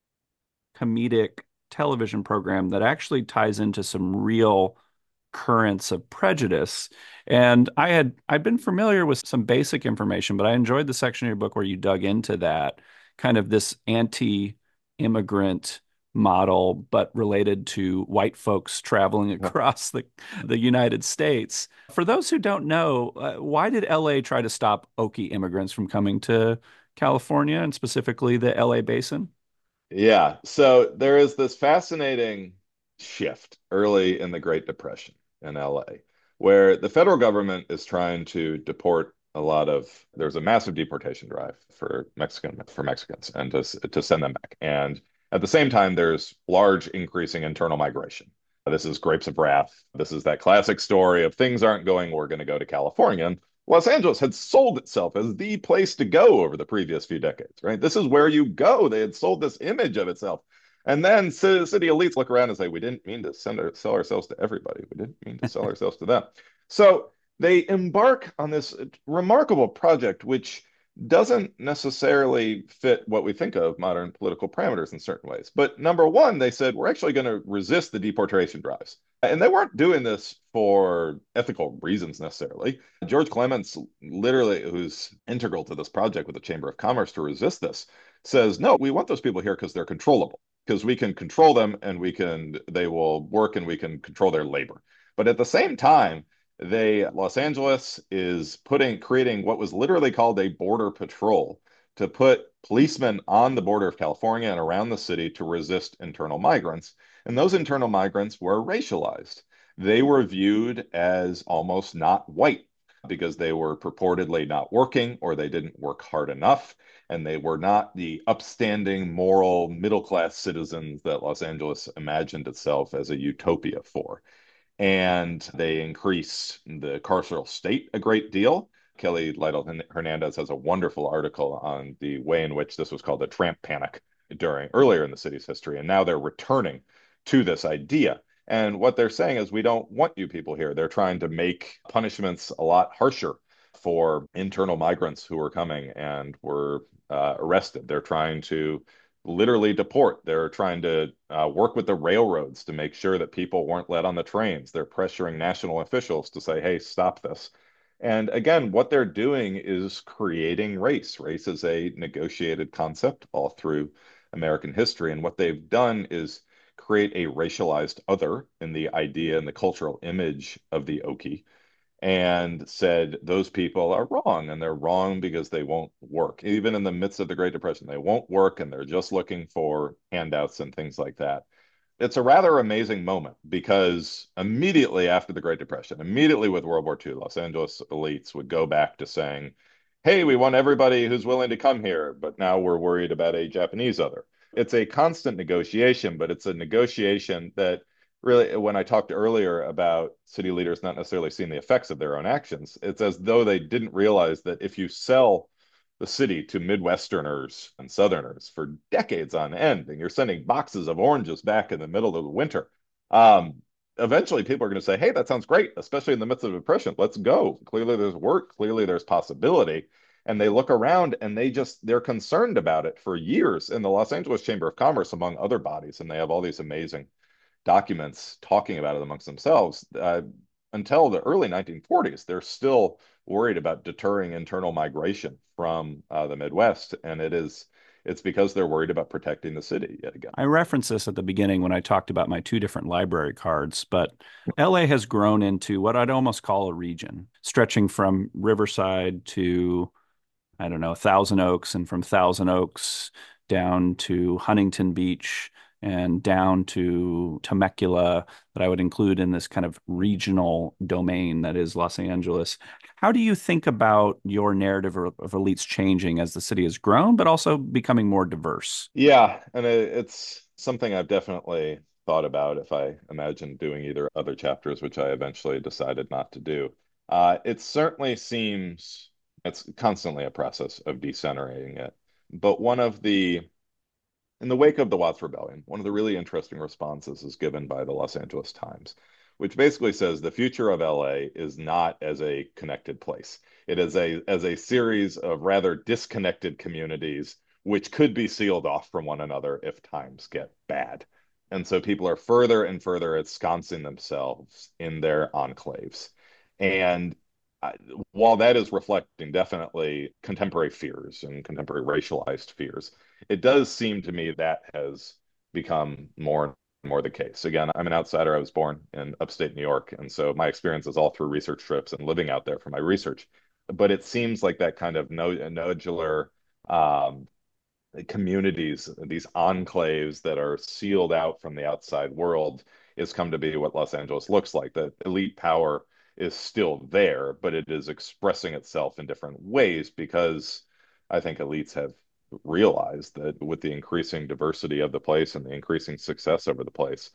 comedic television program that actually ties into some real currents of prejudice. And I'd been familiar with some basic information, but I enjoyed the section of your book where you dug into that kind of this anti-immigrant model, but related to white folks traveling across the United States. For those who don't know, why did LA try to stop Okie immigrants from coming to California and specifically the LA basin? Yeah. So there is this fascinating shift early in the Great Depression in LA, where the federal government is trying to deport a lot of, there's a massive deportation drive for Mexicans and to send them back. And at the same time, there's large increasing internal migration. This is Grapes of Wrath. This is that classic story of things aren't going, we're going to go to California. And Los Angeles had sold itself as the place to go over the previous few decades, right? This is where you go. They had sold this image of itself. And then city elites look around and say, we didn't mean to sell ourselves to everybody. We didn't mean to sell ourselves to them. So they embark on this remarkable project, which doesn't necessarily fit what we think of modern political parameters in certain ways. But number one, they said, we're actually going to resist the deportation drives. And they weren't doing this for ethical reasons necessarily. George Clements, literally, who's integral to this project with the Chamber of Commerce to resist this, says, no, we want those people here because they're controllable, because we can control them and they will work and we can control their labor. But at the same time, Los Angeles is creating what was literally called a border patrol to put policemen on the border of California and around the city to resist internal migrants. And those internal migrants were racialized. they were viewed as almost not white because they were purportedly not working or they didn't work hard enough. And they were not the upstanding, moral, middle class citizens that Los Angeles imagined itself as a utopia for. And they increased the carceral state a great deal. Kelly Lytle Hernandez has a wonderful article on the way in which this was called the tramp panic during earlier in the city's history. And now they're returning to this idea. And what they're saying is, we don't want you people here. They're trying to make punishments a lot harsher for internal migrants who were coming and were arrested. They're trying to literally deport. They're trying to work with the railroads to make sure that people weren't let on the trains. They're pressuring national officials to say, hey, stop this. And again, what they're doing is creating race. Race is a negotiated concept all through American history. And what they've done is create a racialized other in the idea and the cultural image of the Okie and said those people are wrong, and they're wrong because they won't work. Even in the midst of the Great Depression, they won't work and they're just looking for handouts and things like that. It's a rather amazing moment because immediately after the Great Depression, immediately with World War II, Los Angeles elites would go back to saying, hey, we want everybody who's willing to come here, but now we're worried about a Japanese other. It's a constant negotiation, but it's a negotiation that really, when I talked earlier about city leaders not necessarily seeing the effects of their own actions, it's as though they didn't realize that if you sell the city to Midwesterners and Southerners for decades on end, and you're sending boxes of oranges back in the middle of the winter, eventually people are going to say, hey, that sounds great, especially in the midst of depression. Let's go. Clearly there's work. Clearly there's possibility. And they look around and they're concerned about it for years in the Los Angeles Chamber of Commerce, among other bodies. And they have all these amazing documents talking about it amongst themselves. Until the early 1940s, they're still worried about deterring internal migration from the Midwest, and it's because they're worried about protecting the city yet again. I referenced this at the beginning when I talked about my two different library cards, but LA has grown into what I'd almost call a region, stretching from Riverside to, I don't know, Thousand Oaks, and from Thousand Oaks down to Huntington Beach and down to Temecula, that I would include in this kind of regional domain that is Los Angeles. How do you think about your narrative of elites changing as the city has grown, but also becoming more diverse? Yeah, and it's something I've definitely thought about if I imagine doing either other chapters, which I eventually decided not to do. It certainly seems it's constantly a process of decentrating it. But in the wake of the Watts Rebellion, one of the really interesting responses is given by the Los Angeles Times, which basically says the future of LA is not as a connected place. It is as a series of rather disconnected communities which could be sealed off from one another if times get bad. And so people are further and further ensconcing themselves in their enclaves. And uh, while that is reflecting definitely contemporary fears and contemporary racialized fears, it does seem to me that has become more and more the case. Again, I'm an outsider. I was born in upstate New York, and so my experience is all through research trips and living out there for my research. But it seems like that kind of nodular um, communities, these enclaves that are sealed out from the outside world, has come to be what Los Angeles looks like. That elite power is still there, but it is expressing itself in different ways because I think elites have realized that with the increasing diversity of the place and the increasing success over the place,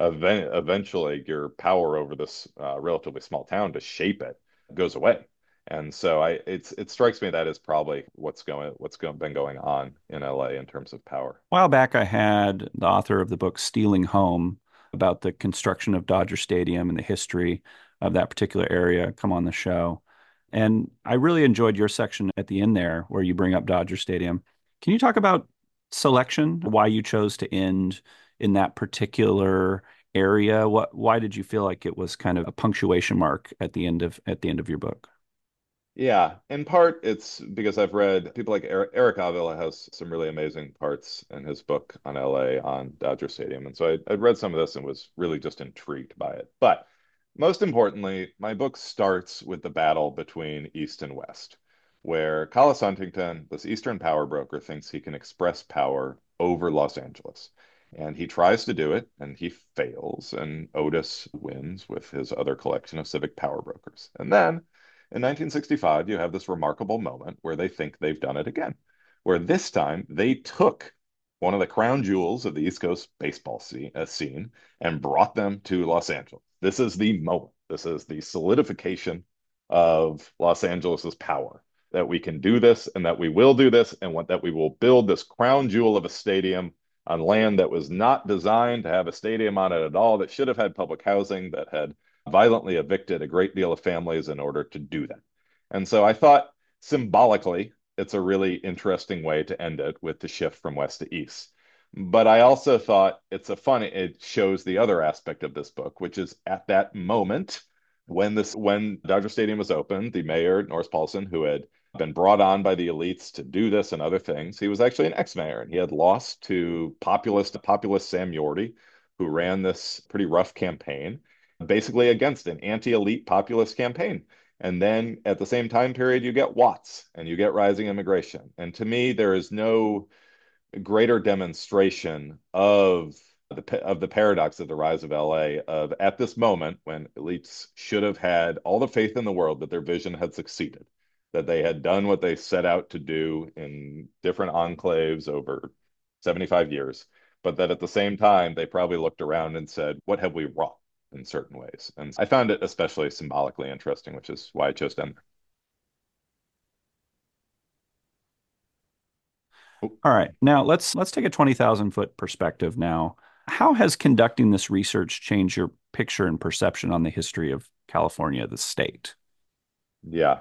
eventually your power over this relatively small town to shape it goes away. And so it strikes me that is probably been going on in LA in terms of power. A while back, I had the author of the book Stealing Home about the construction of Dodger Stadium and the history of that particular area come on the show. And I really enjoyed your section at the end there where you bring up Dodger Stadium. Can you talk about selection, why you chose to end in that particular area? Why did you feel like it was kind of a punctuation mark at the end of your book? Yeah, in part it's because I've read people like Eric Avila has some really amazing parts in his book on LA on Dodger Stadium. And so I'd read some of this and was really just intrigued by it. But most importantly, my book starts with the battle between East and West, where Collis Huntington, this Eastern power broker, thinks he can express power over Los Angeles. And he tries to do it and he fails, and Otis wins with his other collection of civic power brokers. And then in 1965, you have this remarkable moment where they think they've done it again, where this time they took one of the crown jewels of the East Coast baseball scene and brought them to Los Angeles. This is the moment. This is the solidification of Los Angeles's power, that we can do this and that we will do this, and that we will build this crown jewel of a stadium on land that was not designed to have a stadium on it at all, that should have had public housing, that had violently evicted a great deal of families in order to do that. And so I thought symbolically, it's a really interesting way to end it with the shift from west to east. But I also thought it shows the other aspect of this book, which is at that moment when Dodger Stadium was opened, the mayor, Norris Paulson, who had been brought on by the elites to do this and other things. He was actually an ex-mayor, and he had lost to populist Sam Yorty, who ran this pretty rough campaign, basically against an anti-elite populist campaign. And then at the same time period, you get Watts and you get rising immigration. And to me, there is no greater demonstration of the paradox of the rise of LA, of at this moment when elites should have had all the faith in the world that their vision had succeeded, that they had done what they set out to do in different enclaves over 75 years, but that at the same time they probably looked around and said, what have we wrought in certain ways? And I found it especially symbolically interesting, which is why I chose Denver. Oh, All right. Now let's take a 20,000 foot perspective now. How has conducting this research changed your picture and perception on the history of California, the state? yeah.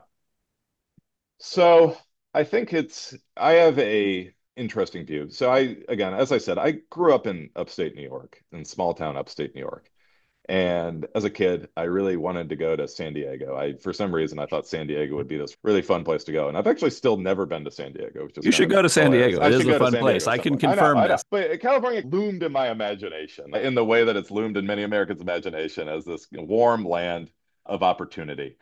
So I have a interesting view. So again, as I said, I grew up in upstate New York, in small town upstate New York. And as a kid, I really wanted to go to San Diego. For some reason, I thought San Diego would be this really fun place to go. And I've actually still never been to San Diego, which is You kind should of go to San hilarious. Diego. I It is should a go to fun San place. Diego at I some can point. I know, confirm I know. this. But California loomed in my imagination in the way that it's loomed in many Americans' imagination as this warm land of opportunity.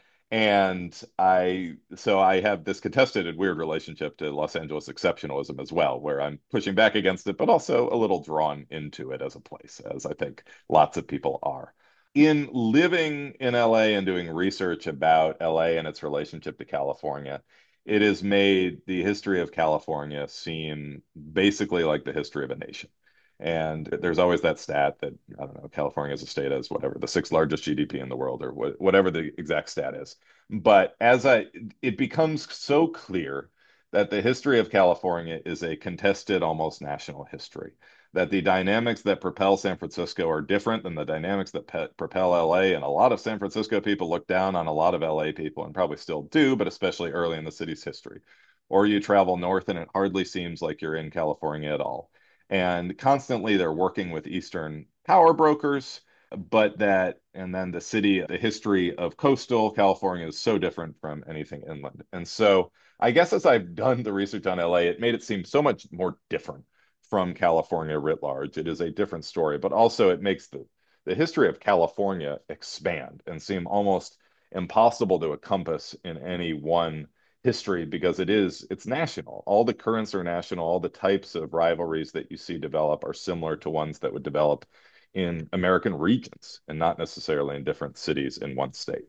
So I have this contested and weird relationship to Los Angeles exceptionalism as well, where I'm pushing back against it, but also a little drawn into it as a place, as I think lots of people are. In living in LA and doing research about LA and its relationship to California, it has made the history of California seem basically like the history of a nation. And there's always that stat that, I don't know, California as a state has whatever, the sixth largest GDP in the world, or whatever the exact stat is. But it becomes so clear that the history of California is a contested, almost national history, that the dynamics that propel San Francisco are different than the dynamics that propel LA. And a lot of San Francisco people look down on a lot of LA people, and probably still do, but especially early in the city's history. Or you travel north and it hardly seems like you're in California at all. And constantly they're working with Eastern power brokers, and then the history of coastal California is so different from anything inland. And so I guess as I've done the research on LA, it made it seem so much more different from California writ large. It is a different story, but also it makes the history of California expand and seem almost impossible to encompass in any one history, because it's national. All the currents are national. All the types of rivalries that you see develop are similar to ones that would develop in American regions and not necessarily in different cities in one state.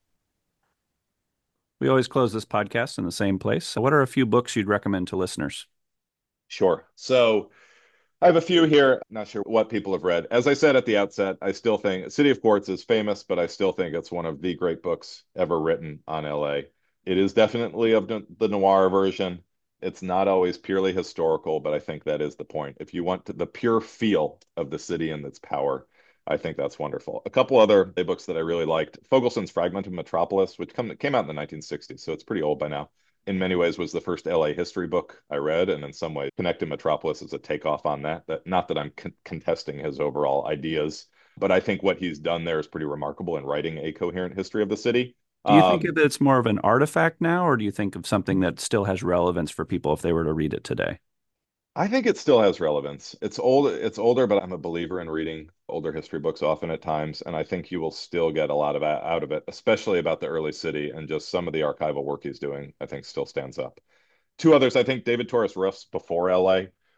We always close this podcast in the same place. So what are a few books you'd recommend to listeners? Sure. So I have a few here. Not sure what people have read. As I said at the outset, I still think City of Quartz is famous, but I still think it's one of the great books ever written on LA. It is definitely of the noir version. It's not always purely historical, but I think that is the point. If you want the pure feel of the city and its power, I think that's wonderful. A couple other books that I really liked: Fogelson's Fragmented Metropolis, which came out in the 1960s, so it's pretty old by now. In many ways was the first LA history book I read, and in some way Connected Metropolis is a takeoff on that. Not that I'm contesting his overall ideas, but I think what he's done there is pretty remarkable in writing a coherent history of the city. Do you think that Um, it's more of an artifact now, or do you think of something that still has relevance for people if they were to read it today? I think it still has relevance. It's older, but I'm a believer in reading older history books often at times, and I think you will still get a lot of out of it, especially about the early city, and just some of the archival work he's doing, I think still stands up. Two others, I think David Torres Ruff's Before LA,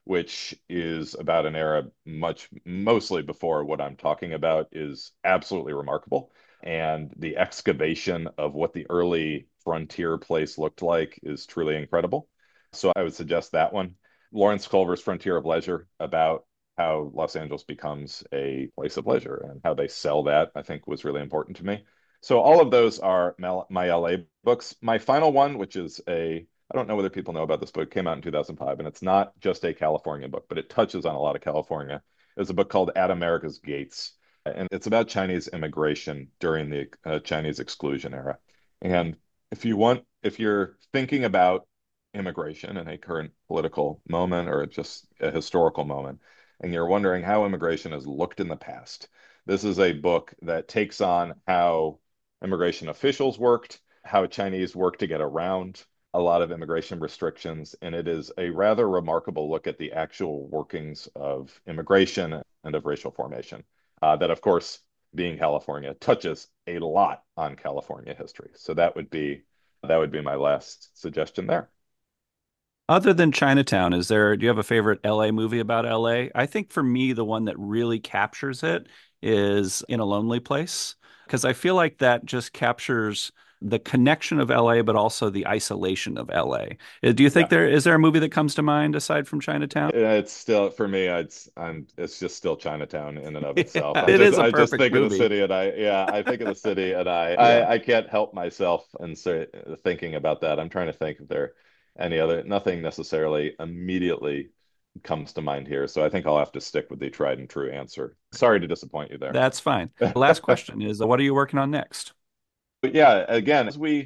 which is about an era mostly before what I'm talking about, is absolutely remarkable. And the excavation of what the early frontier place looked like is truly incredible. So I would suggest that one. Lawrence Culver's Frontier of Leisure, about how Los Angeles becomes a place of leisure and how they sell that, I think was really important to me. So all of those are my LA books. My final one, which is I don't know whether people know about this book, came out in 2005, and it's not just a California book, but it touches on a lot of California. It's a book called At America's Gates, and it's about Chinese immigration during the Chinese exclusion era. And if you're thinking about immigration in a current political moment or just a historical moment, and you're wondering how immigration has looked in the past, this is a book that takes on how immigration officials worked, how Chinese worked to get around a lot of immigration restrictions, and it is a rather remarkable look at the actual workings of immigration and of racial formation. That, of course, being California, touches a lot on California history. So that would be my last suggestion there. Other than Chinatown, do you have a favorite LA movie about LA? I think for me, the one that really captures it is In a Lonely Place, because I feel like that just captures the connection of LA, but also the isolation of LA. Do you think Yeah. is there a movie that comes to mind aside from Chinatown? It's still for me. It's just still Chinatown in and of itself. Yeah, it is a I just perfect think of the movie. city, and I think of the city, and Yeah. I can't help myself and say, thinking about that. I'm trying to think if there any other. Nothing necessarily immediately comes to mind here, so I think I'll have to stick with the tried and true answer. Sorry to disappoint you there. That's fine. The last question is, what are you working on next? But yeah, again,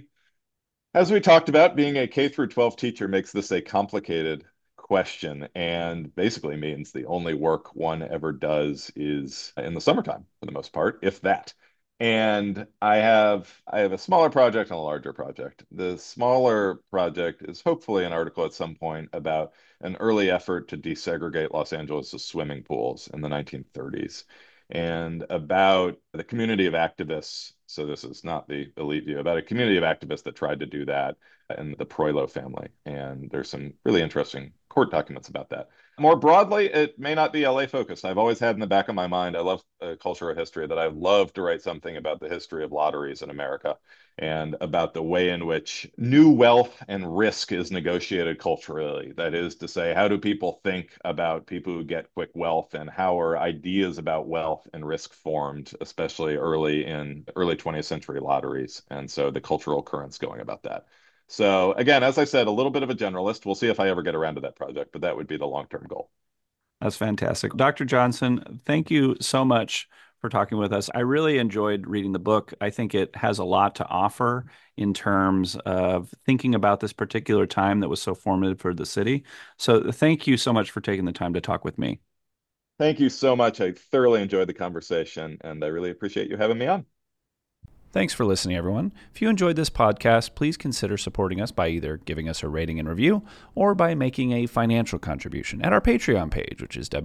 as we talked about, being a K through 12 teacher makes this a complicated question and basically means the only work one ever does is in the summertime for the most part, if that. And I have a smaller project and a larger project. The smaller project is hopefully an article at some point about an early effort to desegregate Los Angeles' swimming pools in the 1930s and about the community of activists. So this is not the elite view, about a community of activists that tried to do that and the Proilo family. And there's some really interesting court documents about that. More broadly, it may not be LA focused. I've always had in the back of my mind, I love cultural history, that I'd love to write something about the history of lotteries in America and about the way in which new wealth and risk is negotiated culturally. That is to say, how do people think about people who get quick wealth, and how are ideas about wealth and risk formed, especially early 20th century lotteries, and so the cultural currents going about that. So again, as I said, a little bit of a generalist. We'll see if I ever get around to that project, but that would be the long-term goal. That's fantastic. Dr. Johnson, thank you so much for talking with us. I really enjoyed reading the book. I think it has a lot to offer in terms of thinking about this particular time that was so formative for the city. So thank you so much for taking the time to talk with me. Thank you so much. I thoroughly enjoyed the conversation, and I really appreciate you having me on. Thanks for listening, everyone. If you enjoyed this podcast, please consider supporting us by either giving us a rating and review or by making a financial contribution at our Patreon page, which is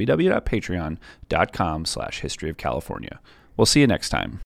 www.patreon.com/historyofcalifornia. We'll see you next time.